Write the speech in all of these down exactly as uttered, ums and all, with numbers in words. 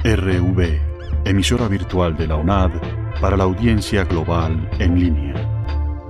R V, emisora virtual de la UNAD para la audiencia global en línea.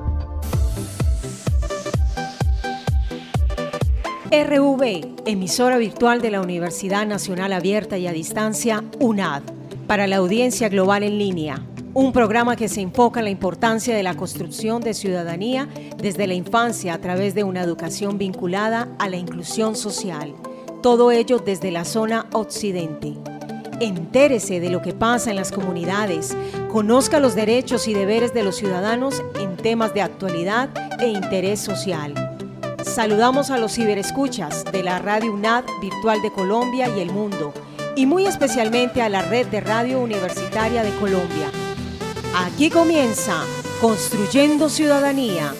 R V, emisora virtual de la Universidad Nacional Abierta y a Distancia, UNAD, para la audiencia global en línea. Un programa que se enfoca en la importancia de la construcción de ciudadanía desde la infancia a través de una educación vinculada a la inclusión social. Todo ello desde la zona occidente. Entérese de lo que pasa en las comunidades, conozca los derechos y deberes de los ciudadanos en temas de actualidad e interés social. Saludamos a los ciberescuchas de la Radio UNAD Virtual de Colombia y el mundo, y muy especialmente a la Red de Radio Universitaria de Colombia. Aquí comienza Construyendo Ciudadanía.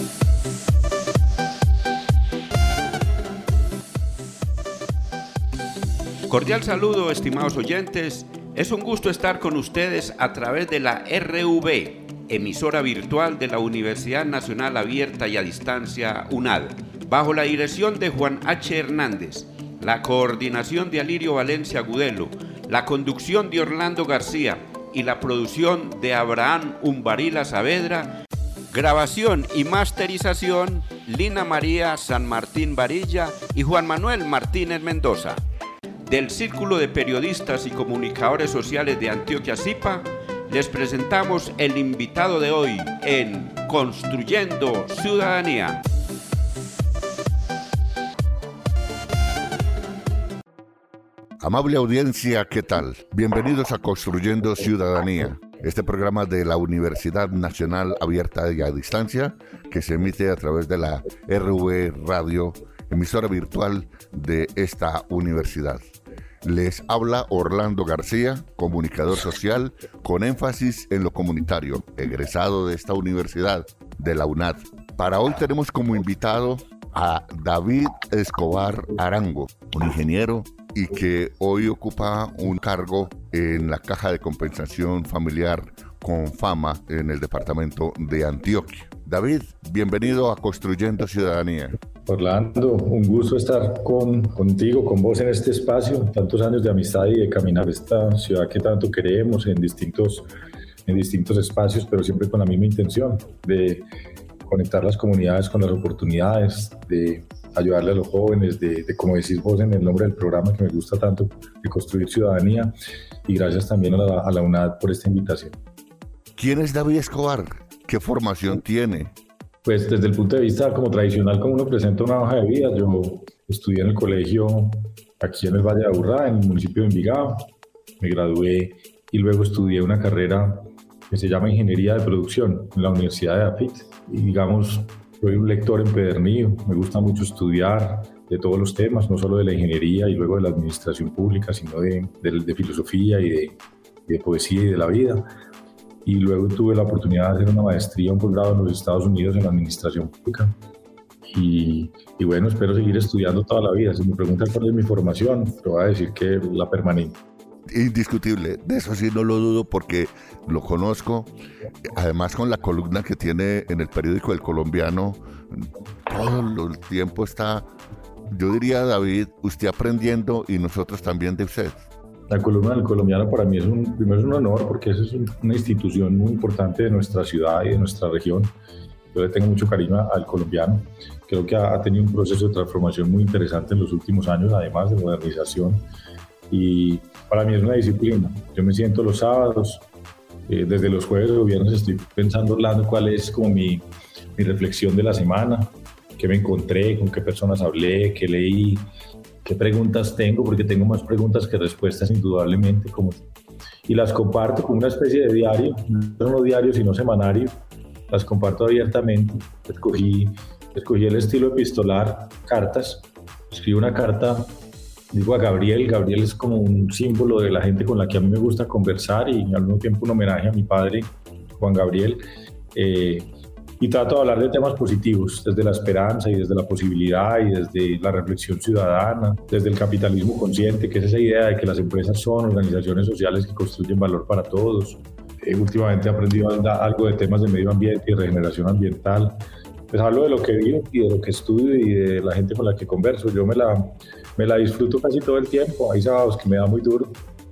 Cordial saludo, estimados oyentes. Es un gusto estar con ustedes a través de la R V, emisora virtual de la Universidad Nacional Abierta y a Distancia, UNAD, bajo la dirección de Juan H. Hernández, la coordinación de Alirio Valencia Agudelo, la conducción de Orlando García y la producción de Abraham Umbarila Saavedra, grabación y masterización Lina María San Martín Varilla y Juan Manuel Martínez Mendoza. Del Círculo de Periodistas y Comunicadores Sociales de Antioquia Zipa, les presentamos el invitado de hoy en Construyendo Ciudadanía. Amable audiencia, ¿qué tal? Bienvenidos a Construyendo Ciudadanía, este programa de la Universidad Nacional Abierta y a Distancia que se emite a través de la R V Radio, emisora virtual de esta universidad. Les habla Orlando García, comunicador social con énfasis en lo comunitario, egresado de esta universidad, de la UNAD. Para hoy tenemos como invitado a David Escobar Arango, un ingeniero y que hoy ocupa un cargo en la Caja de Compensación Familiar Confama en el departamento de Antioquia. David, bienvenido a Construyendo Ciudadanía. Orlando, un gusto estar con, contigo, con vos en este espacio, tantos años de amistad y de caminar esta ciudad que tanto queremos en distintos, en distintos espacios, pero siempre con la misma intención de conectar las comunidades con las oportunidades, de ayudarle a los jóvenes, de, de como decís vos en el nombre del programa que me gusta tanto, de construir ciudadanía, y gracias también a la, a la UNAD por esta invitación. ¿Quién es David Escobar? ¿Qué formación tiene? Pues desde el punto de vista como tradicional, como uno presenta una hoja de vida, yo estudié en el colegio aquí en el Valle de Aburrá, en el municipio de Envigado, me gradué y luego estudié una carrera que se llama Ingeniería de Producción en la Universidad de AFIT, y digamos, soy un lector empedernido, me gusta mucho estudiar de todos los temas, no solo de la ingeniería y luego de la administración pública, sino de, de, de filosofía y de, de poesía y de la vida. Y luego tuve la oportunidad de hacer una maestría, un posgrado en los Estados Unidos en la administración pública. Y, y bueno, espero seguir estudiando toda la vida. Si me preguntan cuál es mi formación, te voy a decir que la permanente. Indiscutible, de eso sí no lo dudo porque lo conozco. Además, con la columna que tiene en el periódico El Colombiano, todo el tiempo está, yo diría, David, usted aprendiendo y nosotros también de usted. La columna del Colombiano para mí es un, primero es un honor porque esa es una institución muy importante de nuestra ciudad y de nuestra región. Yo le tengo mucho cariño al Colombiano. Creo que ha, ha tenido un proceso de transformación muy interesante en los últimos años, además de modernización. Y para mí es una disciplina. Yo me siento los sábados, eh, desde los jueves o viernes estoy pensando, Orlando, cuál es como mi, mi reflexión de la semana, qué me encontré, con qué personas hablé, qué leí, qué preguntas tengo, porque tengo más preguntas que respuestas indudablemente, como, y las comparto como una especie de diario, no diario sino semanario, las comparto abiertamente. Escogí, escogí el estilo epistolar, cartas, escribo una carta, digo a Gabriel, Gabriel es como un símbolo de la gente con la que a mí me gusta conversar y al mismo tiempo un homenaje a mi padre, Juan Gabriel, eh, y trato de hablar de temas positivos, desde la esperanza y desde la posibilidad y desde la reflexión ciudadana, desde el capitalismo consciente, que es esa idea de que las empresas son organizaciones sociales que construyen valor para todos. Eh, últimamente he aprendido algo de temas de medio ambiente y regeneración ambiental. Pues hablo de lo que vivo y de lo que estudio y de la gente con la que converso. Yo me la, me la disfruto casi todo el tiempo. Hay sábados que me da muy duro,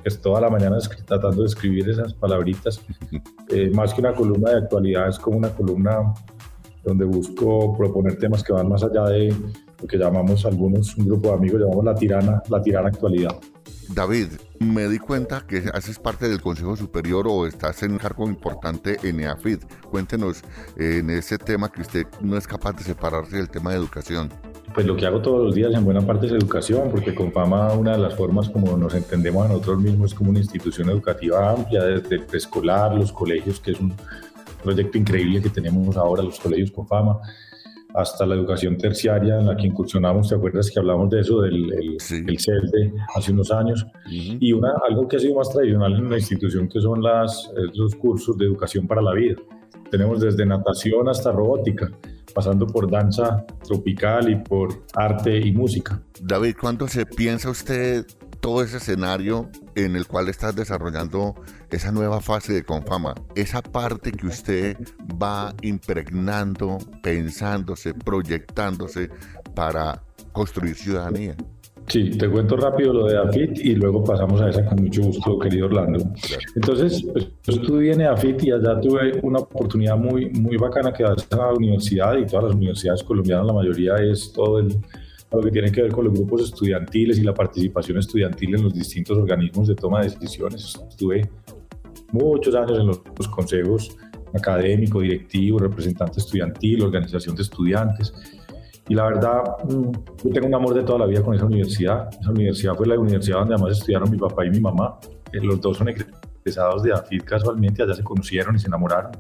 es toda la mañana tratando de escribir esas palabritas. Eh, más que una columna de actualidad, es como una columna donde busco proponer temas que van más allá de lo que llamamos algunos, un grupo de amigos, llamamos la tirana, la tirana actualidad. David, me di cuenta que haces parte del Consejo Superior o estás en un cargo importante en EAFID. Cuéntenos eh, en ese tema que usted no es capaz de separarse del tema de educación. Pues lo que hago todos los días en buena parte es educación, porque Confama, una de las formas como nos entendemos a nosotros mismos, es como una institución educativa amplia, desde el preescolar, los colegios, que es un proyecto increíble que tenemos ahora, los colegios Confama, hasta la educación terciaria en la que incursionamos. ¿Te acuerdas que hablamos de eso, del el, sí. el C E L D E hace unos años? Uh-huh. Y una, algo que ha sido más tradicional en la institución, que son las, los cursos de educación para la vida. Tenemos desde natación hasta robótica, pasando por danza tropical y por arte y música. David, ¿cuándo se piensa usted todo ese escenario en el cual estás desarrollando esa nueva fase de Confama? Esa parte que usted va impregnando, pensándose, proyectándose para construir ciudadanía. Sí, te cuento rápido lo de EAFID y luego pasamos a esa con mucho gusto, querido Orlando. Entonces, pues, yo estudié en EAFID y allá tuve una oportunidad muy, muy bacana que hace la universidad, y todas las universidades colombianas, la mayoría es todo el, lo que tiene que ver con los grupos estudiantiles y la participación estudiantil en los distintos organismos de toma de decisiones. Estuve muchos años en los, los consejos académico, directivo, representante estudiantil, organización de estudiantes. Y la verdad, yo tengo un amor de toda la vida con esa universidad. Esa universidad fue la universidad donde además estudiaron mi papá y mi mamá. Los dos son egresados de EAFID casualmente, allá se conocieron y se enamoraron.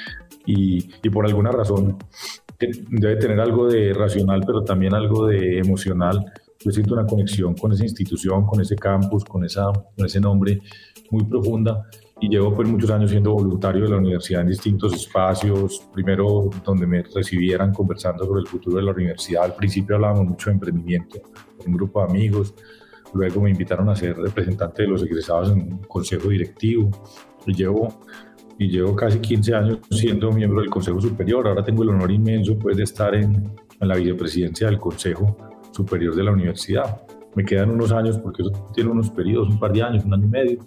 Y, y por alguna razón, que debe tener algo de racional, pero también algo de emocional. Yo siento una conexión con esa institución, con ese campus, con, esa, con ese nombre muy profunda. Y llevo pues muchos años siendo voluntario de la universidad en distintos espacios, primero donde me recibieran conversando sobre el futuro de la universidad. Al principio hablábamos mucho de emprendimiento, un grupo de amigos, luego me invitaron a ser representante de los egresados en un consejo directivo y llevo, y llevo casi quince años siendo miembro del Consejo Superior. Ahora tengo el honor inmenso pues, de estar en, en la vicepresidencia del Consejo Superior de la universidad. Me quedan unos años porque eso tiene unos periodos, un par de años, un año y medio.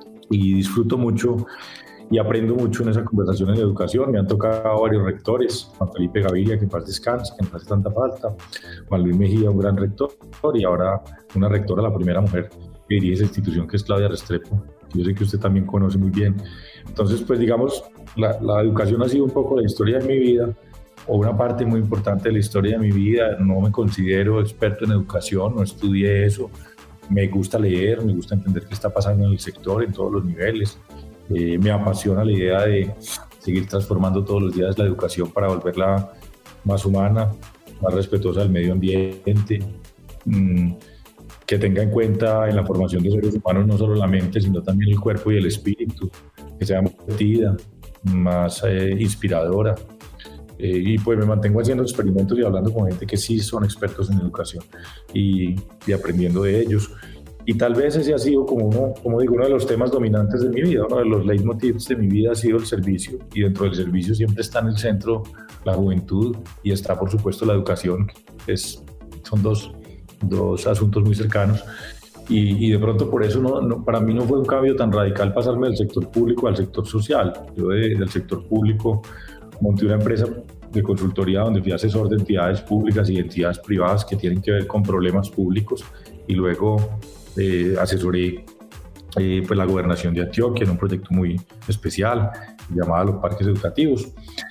Y disfruto mucho y aprendo mucho en esa conversación en educación. Me han tocado varios rectores, Juan Felipe Gaviria, que en paz descanse, que nos hace tanta falta, Juan Luis Mejía, un gran rector, y ahora una rectora, la primera mujer que dirige esa institución, que es Claudia Restrepo, que yo sé que usted también conoce muy bien. Entonces, pues digamos, la, la educación ha sido un poco la historia de mi vida, o una parte muy importante de la historia de mi vida. No me considero experto en educación, no estudié eso. Me gusta leer, me gusta entender qué está pasando en el sector, en todos los niveles. Eh, me apasiona la idea de seguir transformando todos los días la educación para volverla más humana, más respetuosa del medio ambiente, mmm, que tenga en cuenta en la formación de seres humanos no solo la mente, sino también el cuerpo y el espíritu, que sea más divertida, más eh, inspiradora. Eh, y pues me mantengo haciendo experimentos y hablando con gente que sí son expertos en educación y, y aprendiendo de ellos. Y tal vez ese ha sido, como, uno, como digo, uno de los temas dominantes de mi vida. Uno de los leitmotivs de mi vida ha sido el servicio, y dentro del servicio siempre está en el centro la juventud y está, por supuesto, la educación. Es, son dos, dos asuntos muy cercanos. Y, y de pronto por eso no, no, para mí no fue un cambio tan radical pasarme del sector público al sector social. Yo de, del sector público monté una empresa de consultoría donde fui asesor de entidades públicas y entidades privadas que tienen que ver con problemas públicos, y luego eh, asesoré eh, pues la gobernación de Antioquia en un proyecto muy especial llamado Los Parques Educativos,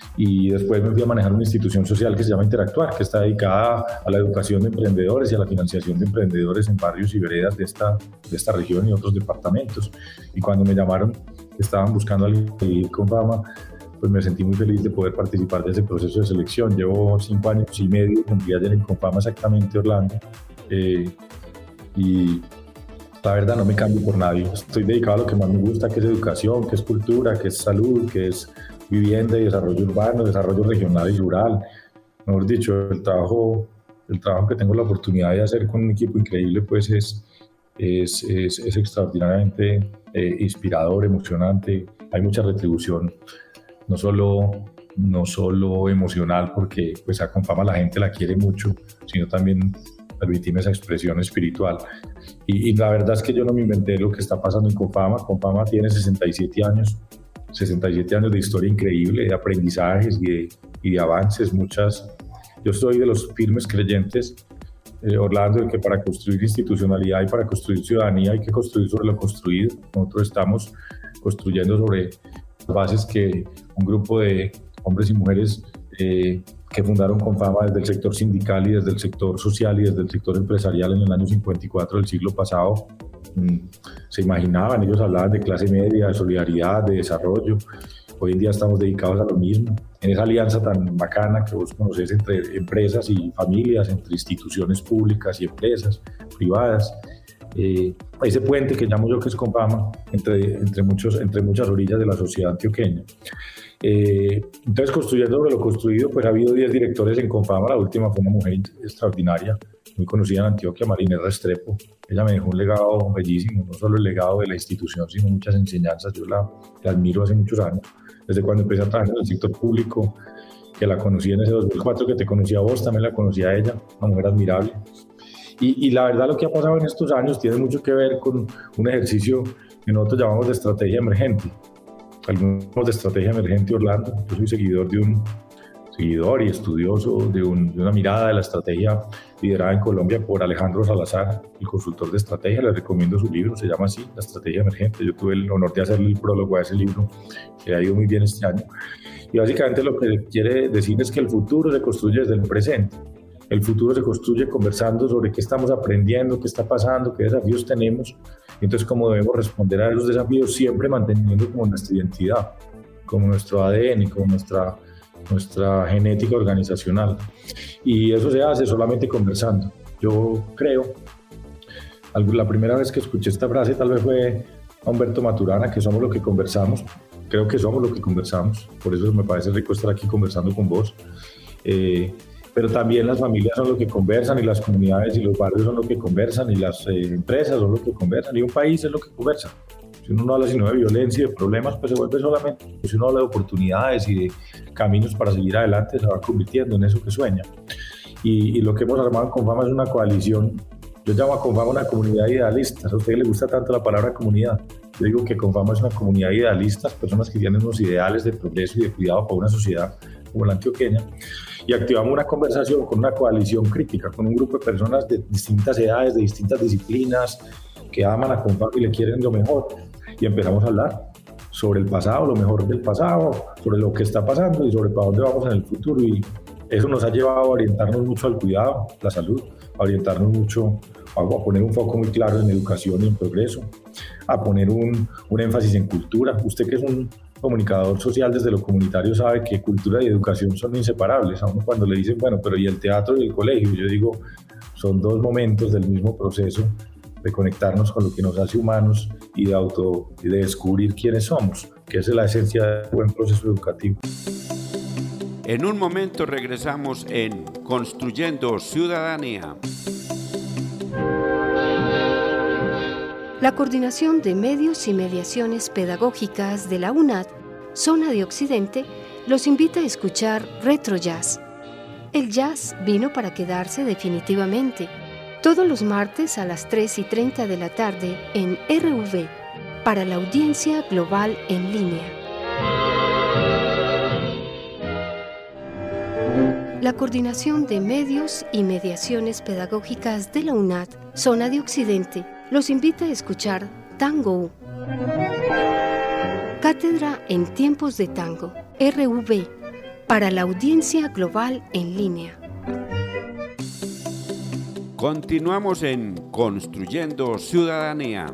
y después me fui a manejar una institución social que se llama Interactuar, que está dedicada a la educación de emprendedores y a la financiación de emprendedores en barrios y veredas de esta, de esta región y otros departamentos. Y cuando me llamaron, estaban buscando a alguien con Confama, pues me sentí muy feliz de poder participar de ese proceso de selección. Llevo cinco años y medio, cumplí ayer en Confama exactamente, Orlando, eh, y la verdad no me cambio por nadie. Estoy dedicado a lo que más me gusta, que es educación, que es cultura, que es salud, que es vivienda y desarrollo urbano, desarrollo regional y rural. Mejor dicho, el trabajo, el trabajo que tengo la oportunidad de hacer con un equipo increíble, pues es, es, es, es extraordinariamente eh, inspirador, emocionante. Hay mucha retribución, no solo, no solo emocional, porque pues a Confama la gente la quiere mucho, sino también permitirme esa expresión espiritual. Y, y la verdad es que yo no me inventé lo que está pasando en Confama. Confama tiene sesenta y siete años, sesenta y siete años de historia increíble, de aprendizajes y de, y de avances, muchas. Yo soy de los firmes creyentes, eh, Orlando, de que para construir institucionalidad y para construir ciudadanía hay que construir sobre lo construido. Nosotros estamos construyendo sobre bases que un grupo de hombres y mujeres eh, que fundaron Confama desde el sector sindical y desde el sector social y desde el sector empresarial en el año cincuenta y cuatro del siglo pasado mmm, se imaginaban, ellos hablaban de clase media, de solidaridad, de desarrollo. Hoy en día estamos dedicados a lo mismo, en esa alianza tan bacana que vos conocés entre empresas y familias, entre instituciones públicas y empresas privadas. Eh, ese puente que llamo yo que es Confama entre, entre, muchos, entre muchas orillas de la sociedad antioqueña. Eh, entonces, construyendo sobre lo construido, pues ha habido diez directores en Confama. La última fue una mujer extraordinaria, muy conocida en Antioquia, Marinés Restrepo. Ella me dejó un legado bellísimo, no solo el legado de la institución, sino muchas enseñanzas. Yo la, la admiro hace muchos años, desde cuando empecé a trabajar en el sector público, que la conocí en ese dos mil cuatro, que te conocí a vos, también la conocí a ella, una mujer admirable. Y, y la verdad, lo que ha pasado en estos años tiene mucho que ver con un ejercicio que nosotros llamamos de estrategia emergente. Algunos de estrategia emergente, Orlando. Yo soy seguidor de un seguidor y estudioso de, un, de una mirada de la estrategia liderada en Colombia por Alejandro Salazar, el consultor de estrategia. Les recomiendo su libro, se llama así, La Estrategia Emergente. Yo tuve el honor de hacerle el prólogo a ese libro, que ha ido muy bien este año. Y básicamente lo que quiere decir es que el futuro se construye desde el presente. El futuro se construye conversando sobre qué estamos aprendiendo, qué está pasando, qué desafíos tenemos, y entonces cómo debemos responder a esos desafíos, siempre manteniendo como nuestra identidad, como nuestro A D N, como nuestra, nuestra genética organizacional. Y eso se hace solamente conversando. Yo creo, la primera vez que escuché esta frase tal vez fue a Humberto Maturana, que somos lo que conversamos. Creo que somos lo que conversamos, por eso me parece rico estar aquí conversando con vos. Eh, pero también las familias son lo que conversan, y las comunidades y los barrios son lo que conversan, y las eh, empresas son lo que conversan, y un país es lo que conversa. Si uno no habla sino de violencia y de problemas, pues se vuelve solamente. Si uno habla de oportunidades y de caminos para seguir adelante, se va convirtiendo en eso que sueña. Y, y lo que hemos armado en Confama es una coalición. Yo llamo a Confama una comunidad idealista. A ustedes les gusta tanto la palabra comunidad. Yo digo que Confama es una comunidad de idealistas, personas que tienen unos ideales de progreso y de cuidado para una sociedad como la antioqueña. Y activamos una conversación con una coalición crítica, con un grupo de personas de distintas edades, de distintas disciplinas, que aman a Confama y le quieren lo mejor. Y empezamos a hablar sobre el pasado, lo mejor del pasado, sobre lo que está pasando y sobre para dónde vamos en el futuro. Y eso nos ha llevado a orientarnos mucho al cuidado, la salud, a orientarnos mucho, a poner un foco muy claro en educación y en progreso, a poner un, un énfasis en cultura. Usted, que es un comunicador social desde lo comunitario, sabe que cultura y educación son inseparables. A uno cuando le dicen, bueno, pero ¿y el teatro y el colegio? Yo digo, son dos momentos del mismo proceso de conectarnos con lo que nos hace humanos y de, auto, y de descubrir quiénes somos, que esa es la esencia del buen proceso educativo. En un momento regresamos en Construyendo Ciudadanía. La Coordinación de Medios y Mediaciones Pedagógicas de la UNAD, Zona de Occidente, los invita a escuchar Retro Jazz. El jazz vino para quedarse definitivamente. Todos los martes a las tres y treinta de la tarde en R V, para la audiencia global en línea. La Coordinación de Medios y Mediaciones Pedagógicas de la UNAD, Zona de Occidente, los invita a escuchar Tango. Cátedra en tiempos de tango, R V, para la audiencia global en línea. Continuamos en Construyendo Ciudadanía.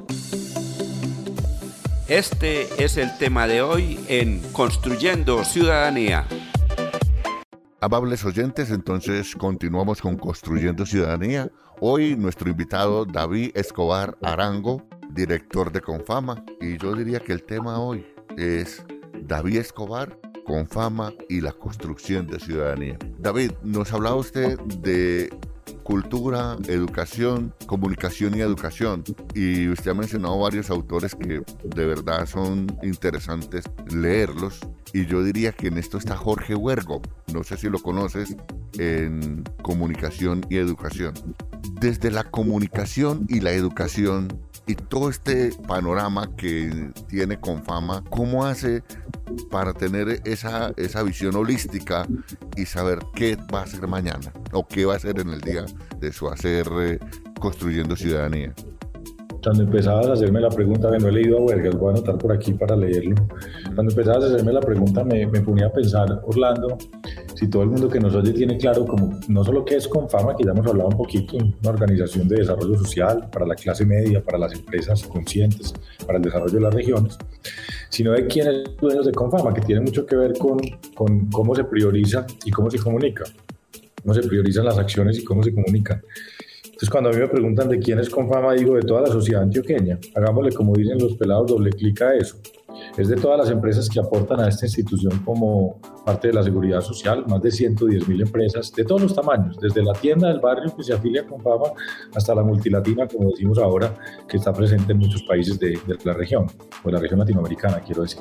Este es el tema de hoy en Construyendo Ciudadanía. Amables oyentes, entonces continuamos con Construyendo Ciudadanía. Hoy nuestro invitado David Escobar Arango, director de Confama, y yo diría que el tema hoy es David Escobar, Confama y la construcción de ciudadanía. David, nos hablaba usted de cultura, educación, comunicación y educación, y usted ha mencionado varios autores que de verdad son interesantes leerlos, y yo diría que en esto está Jorge Huergo, no sé si lo conoces, en comunicación y educación. Desde la comunicación y la educación y todo este panorama que tiene Confama, ¿cómo hace para tener esa, esa visión holística y saber qué va a hacer mañana o qué va a hacer en el día de su hacer eh, construyendo ciudadanía? Cuando empezabas a hacerme la pregunta, que no he leído a Huergas, voy a anotar por aquí para leerlo. Cuando empezabas a hacerme la pregunta me, me ponía a pensar, Orlando, si todo el mundo que nos oye tiene claro como no solo qué es Confama, que ya hemos hablado un poquito, una organización de desarrollo social para la clase media, para las empresas conscientes, para el desarrollo de las regiones, sino de quiénes son los dueños de Confama, que tiene mucho que ver con, con cómo se prioriza y cómo se comunica, cómo se priorizan las acciones y cómo se comunican. Entonces, cuando a mí me preguntan de quién es Confama, digo de toda la sociedad antioqueña. Hagámosle, como dicen los pelados, doble clic a eso. Es de todas las empresas que aportan a esta institución como parte de la seguridad social, más de ciento diez mil empresas de todos los tamaños, desde la tienda del barrio que se afilia a Confama hasta la multilatina, como decimos ahora, que está presente en muchos países de, de la región, o de la región latinoamericana, quiero decir.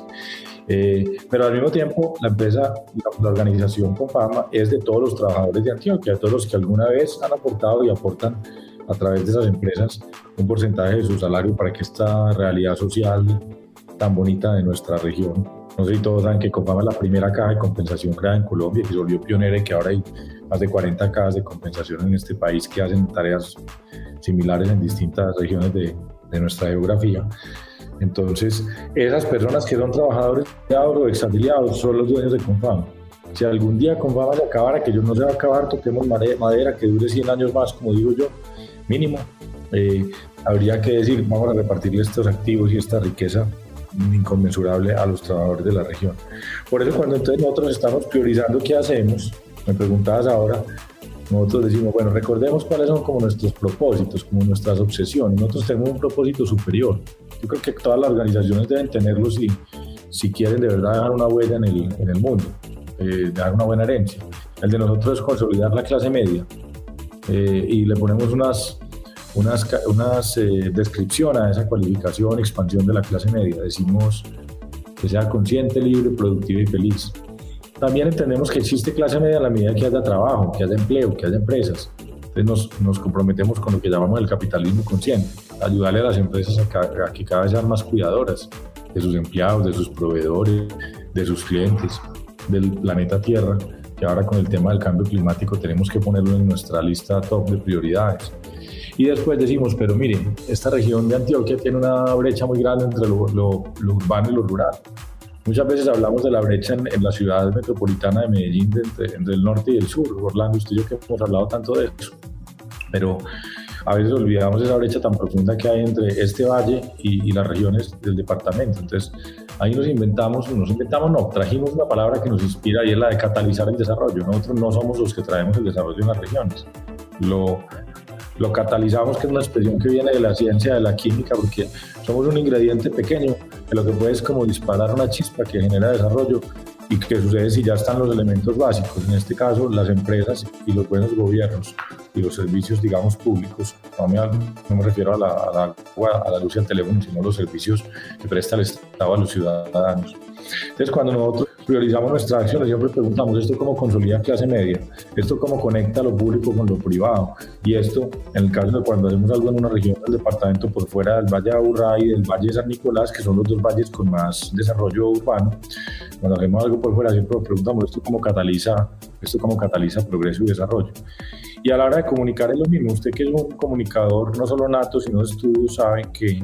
Eh, pero al mismo tiempo, la empresa, la, la organización Confama es de todos los trabajadores de Antioquia, de todos los que alguna vez han aportado y aportan a través de esas empresas un porcentaje de su salario para que esta realidad social tan bonita de nuestra región. No sé si todos saben que Confama es la primera caja de compensación creada en Colombia, que se volvió pionera y que ahora hay más de cuarenta cajas de compensación en este país que hacen tareas similares en distintas regiones de, de nuestra geografía. Entonces, esas personas que son trabajadores o exafiliados son los dueños de Confama. Si algún día Confama se acabara, que yo no se va a acabar, toquemos madera, que dure cien años más, como digo yo, mínimo, eh, habría que decir, vamos a repartirle estos activos y esta riqueza inconmensurable a los trabajadores de la región. Por eso cuando entonces nosotros estamos priorizando qué hacemos, me preguntabas ahora, nosotros decimos, bueno, recordemos cuáles son como nuestros propósitos, como nuestras obsesiones. Nosotros tenemos un propósito superior. Yo creo que todas las organizaciones deben tenerlo si, si quieren de verdad dejar una huella en el, en el mundo, eh, dejar una buena herencia. El de nosotros es consolidar la clase media eh, y le ponemos unas, unas, unas eh, descripción a esa cualificación, expansión de la clase media. Decimos que sea consciente, libre, productiva y feliz. También entendemos que existe clase media a la medida que haya trabajo, que haya empleo, que haya empresas. Entonces nos, nos comprometemos con lo que llamamos el capitalismo consciente, ayudarle a las empresas a, ca- a que cada vez sean más cuidadoras de sus empleados, de sus proveedores, de sus clientes, del planeta Tierra, que ahora con el tema del cambio climático tenemos que ponerlo en nuestra lista top de prioridades. Y después decimos, pero miren, esta región de Antioquia tiene una brecha muy grande entre lo, lo, lo urbano y lo rural. Muchas veces hablamos de la brecha en, en la ciudad metropolitana de Medellín, de, entre, entre el norte y el sur. Orlando, usted y yo que hemos hablado tanto de eso. Pero a veces olvidamos esa brecha tan profunda que hay entre este valle y, y las regiones del departamento. Entonces, ahí nos inventamos, nos inventamos, no, trajimos una palabra que nos inspira y es la de catalizar el desarrollo. Nosotros no somos los que traemos el desarrollo en las regiones. Lo, lo catalizamos, que es una expresión que viene de la ciencia, de la química, porque somos un ingrediente pequeño que lo que puede es como disparar una chispa que genera desarrollo. ¿Y qué sucede si ya están los elementos básicos? En este caso, las empresas y los buenos gobiernos y los servicios, digamos, públicos. No me, no me refiero a la, a, la, a la luz y al teléfono, sino los servicios que presta el Estado a los ciudadanos. Entonces, cuando nosotros priorizamos nuestras acciones, siempre preguntamos, ¿esto cómo consolida clase media? ¿Esto cómo conecta lo público con lo privado? Y esto, en el caso de cuando hacemos algo en una región del departamento por fuera del Valle de Aburrá y del Valle de San Nicolás, que son los dos valles con más desarrollo urbano, cuando hacemos algo por fuera siempre nos preguntamos, ¿esto cómo cataliza, esto cómo cataliza progreso y desarrollo? Y a la hora de comunicar es lo mismo. Usted que es un comunicador no solo nato, sino de estudios, sabe que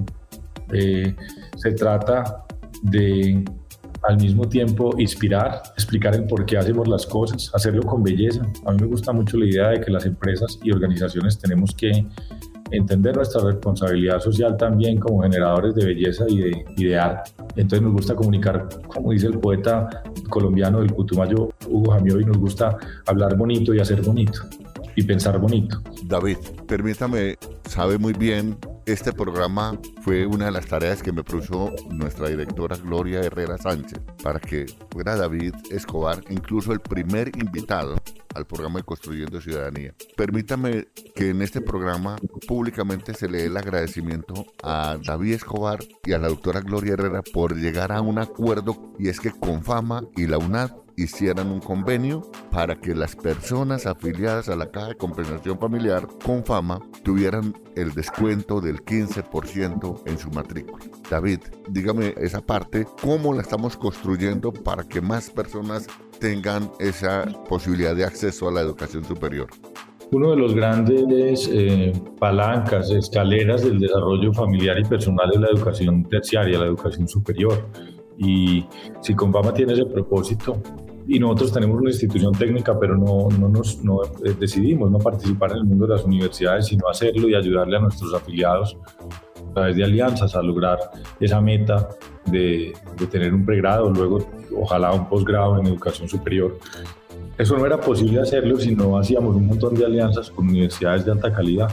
eh, se trata de al mismo tiempo inspirar, explicar el por qué hacemos las cosas, hacerlo con belleza. A mí me gusta mucho la idea de que las empresas y organizaciones tenemos que entender nuestra responsabilidad social también como generadores de belleza y de, y de arte. Entonces nos gusta comunicar, como dice el poeta colombiano del Putumayo, Hugo Jamioy, nos gusta hablar bonito y hacer bonito y pensar bonito. David, permítame, sabe muy bien, este programa fue una de las tareas que me puso nuestra directora Gloria Herrera Sánchez para que fuera David Escobar incluso el primer invitado al programa de Construyendo Ciudadanía. Permítame que en este programa públicamente se le dé el agradecimiento a David Escobar y a la doctora Gloria Herrera por llegar a un acuerdo, y es que Confama y la UNAD hicieran un convenio para que las personas afiliadas a la Caja de Compensación Familiar Confama tuvieran el descuento del quince por ciento en su matrícula. David, dígame esa parte, ¿cómo la estamos construyendo para que más personas tengan esa posibilidad de acceso a la educación superior? Uno de los grandes eh, palancas, escaleras del desarrollo familiar y personal es la educación terciaria, la educación superior. Y si Confama tiene ese propósito, y nosotros tenemos una institución técnica, pero no, no nos no, eh, decidimos no participar en el mundo de las universidades, sino hacerlo y ayudarle a nuestros afiliados a través de alianzas a lograr esa meta de, de tener un pregrado, luego ojalá un posgrado en educación superior. Eso no era posible hacerlo si no hacíamos un montón de alianzas con universidades de alta calidad,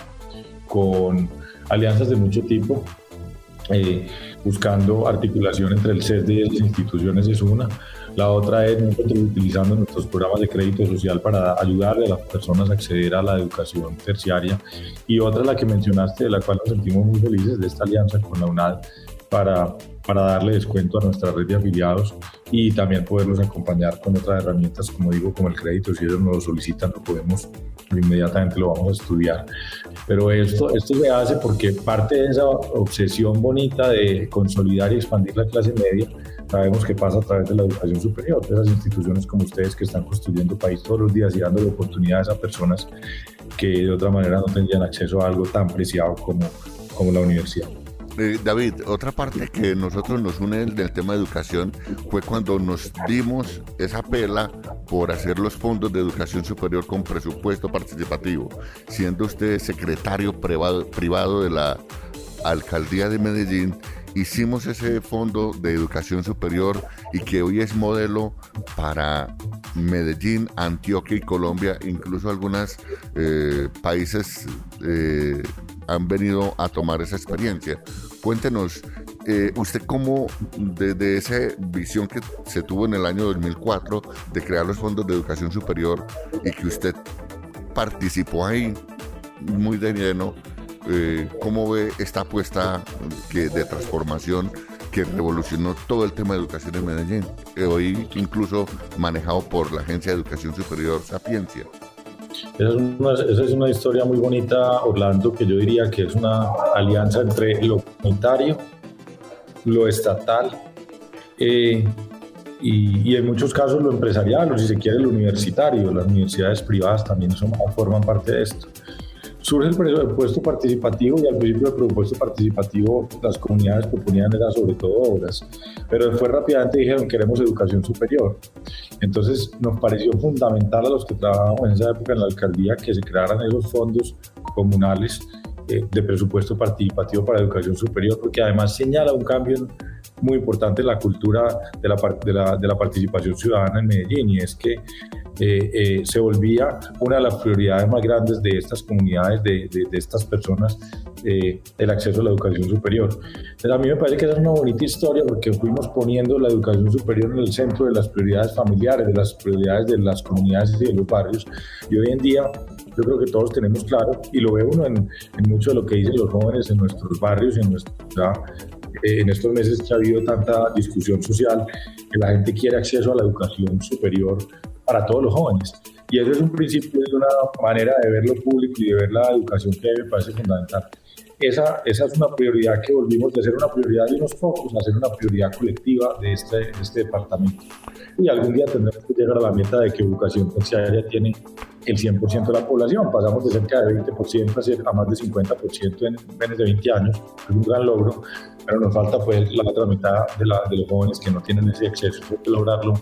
con alianzas de mucho tipo, eh, buscando articulación entre el C E S D y las instituciones es una. La otra es nosotros utilizando nuestros programas de crédito social para ayudarle a las personas a acceder a la educación terciaria. Y otra, la que mencionaste, de la cual nos sentimos muy felices, de esta alianza con la UNAD para, para darle descuento a nuestra red de afiliados y también poderlos acompañar con otras herramientas, como digo, como el crédito. Si ellos nos lo solicitan, lo podemos, inmediatamente lo vamos a estudiar. Pero esto, esto se hace porque parte de esa obsesión bonita de consolidar y expandir la clase media, sabemos que pasa a través de la educación superior, de esas instituciones como ustedes que están construyendo país todos los días y dándole oportunidades a personas que de otra manera no tendrían acceso a algo tan preciado como, como la universidad. Eh, David, otra parte que nosotros nos une del tema de educación fue cuando nos dimos esa pela por hacer los fondos de educación superior con presupuesto participativo, siendo usted secretario privado, privado de la Alcaldía de Medellín. Hicimos ese fondo de educación superior y que hoy es modelo para Medellín, Antioquia y Colombia. Incluso algunos eh, países eh, han venido a tomar esa experiencia. Cuéntenos, eh, usted cómo desde esa visión que se tuvo en el año dos mil cuatro de crear los fondos de educación superior y que usted participó ahí muy de lleno, Eh, ¿cómo ve esta apuesta que, de transformación que revolucionó todo el tema de educación en Medellín? Eh, hoy incluso manejado por la Agencia de Educación Superior Sapiencia. Esa es, una, esa es una historia muy bonita, Orlando, que yo diría que es una alianza entre lo comunitario, lo estatal eh, y, y en muchos casos lo empresarial, o si se quiere lo universitario. Las universidades privadas también son, forman parte de esto. Surge el presupuesto participativo y al principio del presupuesto participativo las comunidades proponían era sobre todo obras, pero después rápidamente dijeron queremos educación superior. Entonces nos pareció fundamental a los que trabajábamos en esa época en la alcaldía que se crearan esos fondos comunales eh, de presupuesto participativo para educación superior, porque además señala un cambio muy importante en la cultura de la, de la, de la participación ciudadana en Medellín, y es que Eh, eh, se volvía una de las prioridades más grandes de estas comunidades, de, de, de estas personas, eh, el acceso a la educación superior. Entonces, a mí me parece que esa es una bonita historia porque fuimos poniendo la educación superior en el centro de las prioridades familiares, de las prioridades de las comunidades y de los barrios, y hoy en día yo creo que todos tenemos claro, y lo ve uno en, en mucho de lo que dicen los jóvenes en nuestros barrios y en nuestra ciudad, eh, en estos meses que ha habido tanta discusión social, que la gente quiere acceso a la educación superior para todos los jóvenes. Y ese es un principio, es una manera de ver lo público y de ver la educación que me parece fundamental. Esa, esa es una prioridad que volvimos de ser una prioridad de unos pocos a ser una prioridad colectiva de este, de este departamento. Y algún día tendremos que llegar a la meta de que educación terciaria tiene el cien por ciento de la población. Pasamos de cerca de veinte por ciento a más de cincuenta por ciento en menos de veinte años. Es un gran logro, pero nos falta pues la otra mitad de, la, de los jóvenes que no tienen ese acceso. Hay que lograrlo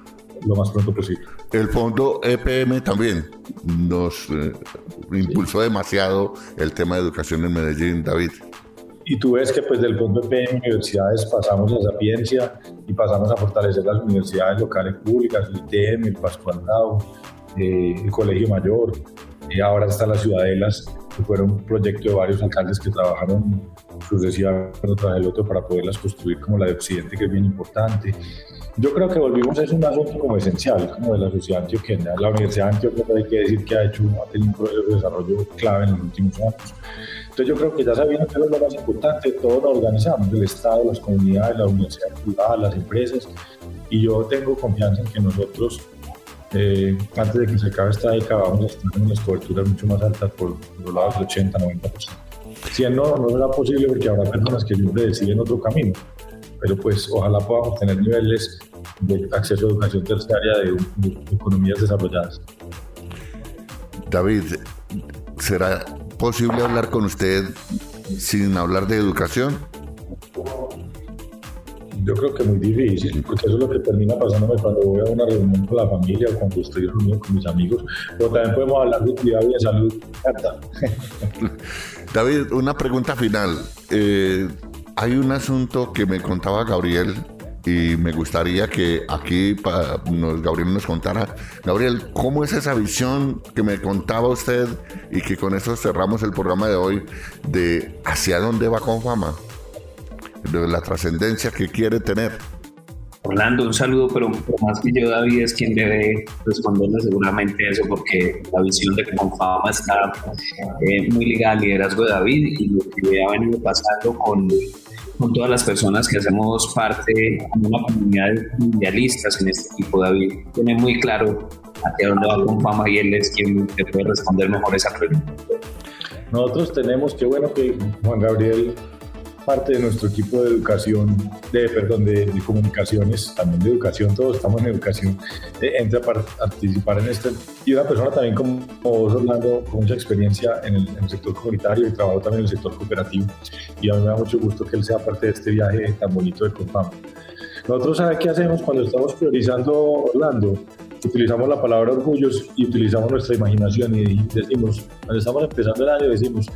lo más pronto posible. El fondo E P M también nos eh, impulsó sí. demasiado el tema de educación en Medellín, David. Y tú ves que pues del fondo E P M universidades pasamos a Sapiencia y pasamos a fortalecer las universidades locales públicas, el I T E M, el Pascual Bravo, eh, el Colegio Mayor, y ahora están las Ciudadelas, que fueron un proyecto de varios alcaldes que trabajaron sucesivamente uno tras el otro para poderlas construir, como la de Occidente, que es bien importante. Yo creo que volvimos, es un asunto como esencial, como de la sociedad antioqueña. La Universidad de Antioquia, hay que decir que ha hecho ha tenido un proceso de desarrollo clave en los últimos años. Entonces yo creo que ya sabiendo que eso es lo más importante, todos nos organizamos, el Estado, las comunidades, la universidad privada, las empresas, y yo tengo confianza en que nosotros, eh, antes de que se acabe esta década, vamos a estar en las coberturas mucho más altas por los lados del ochenta, noventa por ciento. cien no, no será posible porque habrá personas que siempre deciden otro camino, pero pues ojalá podamos tener niveles de acceso a educación terciaria de, de economías desarrolladas. David, ¿será posible hablar con usted sin hablar de educación? Yo creo que muy difícil, porque eso es lo que termina pasándome cuando voy a una reunión con la familia o cuando estoy reunido con mis amigos, pero también podemos hablar de cuidado y de salud. David, una pregunta final. Eh, hay un asunto que me contaba Gabriel y me gustaría que aquí pa, nos, Gabriel nos contara. Gabriel, ¿cómo es esa visión que me contaba usted y que con eso cerramos el programa de hoy de hacia dónde va Confama? De la trascendencia que quiere tener. Orlando, un saludo, pero más que yo, David es quien debe responderle seguramente eso, porque la visión de Confama está eh, muy ligada al liderazgo de David y lo que ha venido pasando con, con todas las personas que hacemos parte de una comunidad de mundialistas en este equipo. David tiene muy claro hacia dónde va Confama y él es quien te puede responder mejor esa pregunta. Nosotros tenemos, qué bueno que Juan Gabriel, parte de nuestro equipo de educación, de, perdón, de, de comunicaciones, también de educación, todos estamos en educación, eh, entra a participar en esto. Y una persona también como vos, Orlando, con mucha experiencia en el, en el sector comunitario y trabajo también en el sector cooperativo. Y a mí me da mucho gusto que él sea parte de este viaje tan bonito de Confama. Nosotros, ¿sabes qué hacemos cuando estamos priorizando, Orlando? Utilizamos la palabra orgullos y utilizamos nuestra imaginación y decimos, cuando estamos empezando el año, decimos,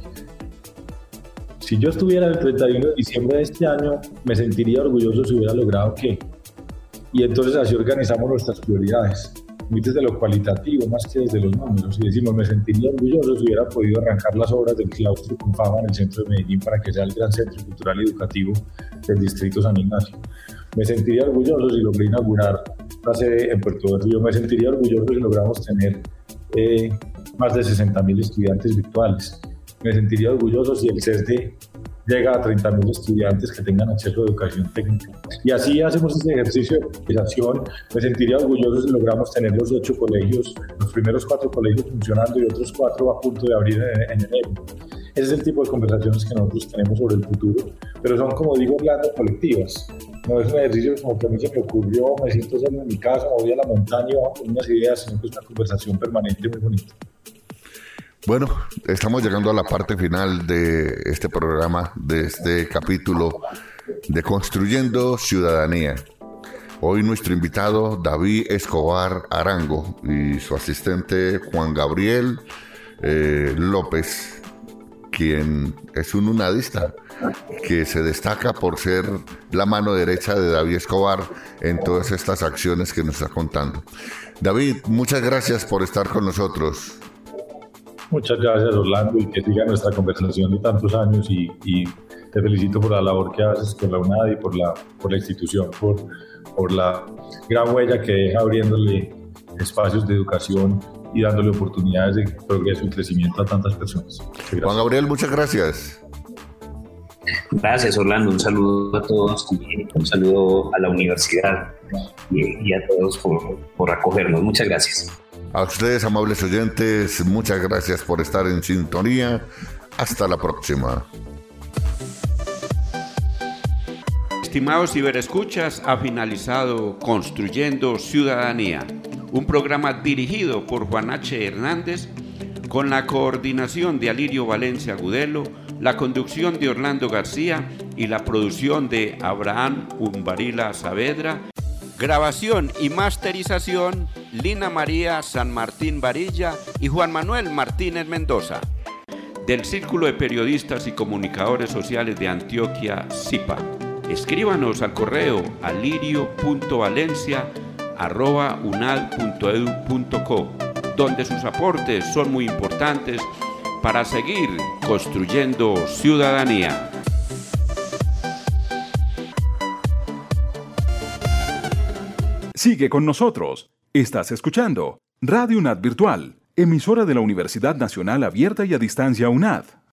si yo estuviera el treinta y uno de diciembre de este año, me sentiría orgulloso si hubiera logrado qué. Y entonces así organizamos nuestras prioridades, muy desde lo cualitativo más que desde los números. Y decimos, me sentiría orgulloso si hubiera podido arrancar las obras del claustro Confama en el centro de Medellín para que sea el gran centro cultural y educativo del distrito San Ignacio. Me sentiría orgulloso si logré inaugurar la sede en Puerto de Río. Me sentiría orgulloso si logramos tener eh, más de sesenta mil estudiantes virtuales. Me sentiría orgulloso si el C E S D llega a treinta mil estudiantes que tengan acceso a educación técnica. Y así hacemos ese ejercicio de optimización. Me sentiría orgulloso si logramos tener los ocho colegios, los primeros cuatro colegios funcionando y otros cuatro a punto de abrir en, en enero. Ese es el tipo de conversaciones que nosotros tenemos sobre el futuro, pero son, como digo, Orlando, colectivas. No es un ejercicio como que a mí se me ocurrió, me siento solo en mi casa, me voy a la montaña con unas ideas, sino que es una conversación permanente muy bonita. Bueno, estamos llegando a la parte final de este programa, de este capítulo de Construyendo Ciudadanía. Hoy nuestro invitado David Escobar Arango y su asistente Juan Gabriel eh, López, quien es un unadista que se destaca por ser la mano derecha de David Escobar en todas estas acciones que nos está contando. David, muchas gracias por estar con nosotros. Muchas gracias, Orlando, y que siga nuestra conversación de tantos años y, y te felicito por la labor que haces con la UNAD y por la, por la institución, por, por la gran huella que deja abriéndole espacios de educación y dándole oportunidades de progreso y crecimiento a tantas personas. Juan Gabriel, muchas gracias. Gracias, Orlando. Un saludo a todos, un saludo a la universidad y, y a todos por, por acogernos. Muchas gracias. A ustedes, amables oyentes, muchas gracias por estar en sintonía. Hasta la próxima. Estimados ciberescuchas, ha finalizado Construyendo Ciudadanía, un programa dirigido por Juan H. Hernández, con la coordinación de Alirio Valencia Agudelo, la conducción de Orlando García y la producción de Abraham Umbarila Saavedra. Grabación y masterización, Lina María San Martín Varilla y Juan Manuel Martínez Mendoza. Del Círculo de Periodistas y Comunicadores Sociales de Antioquia, CIPA. Escríbanos al correo alirio punto valencia arroba unad punto edu punto co, donde sus aportes son muy importantes para seguir construyendo ciudadanía. Sigue con nosotros. Estás escuchando Radio UNAD Virtual, emisora de la Universidad Nacional Abierta y a Distancia UNAD.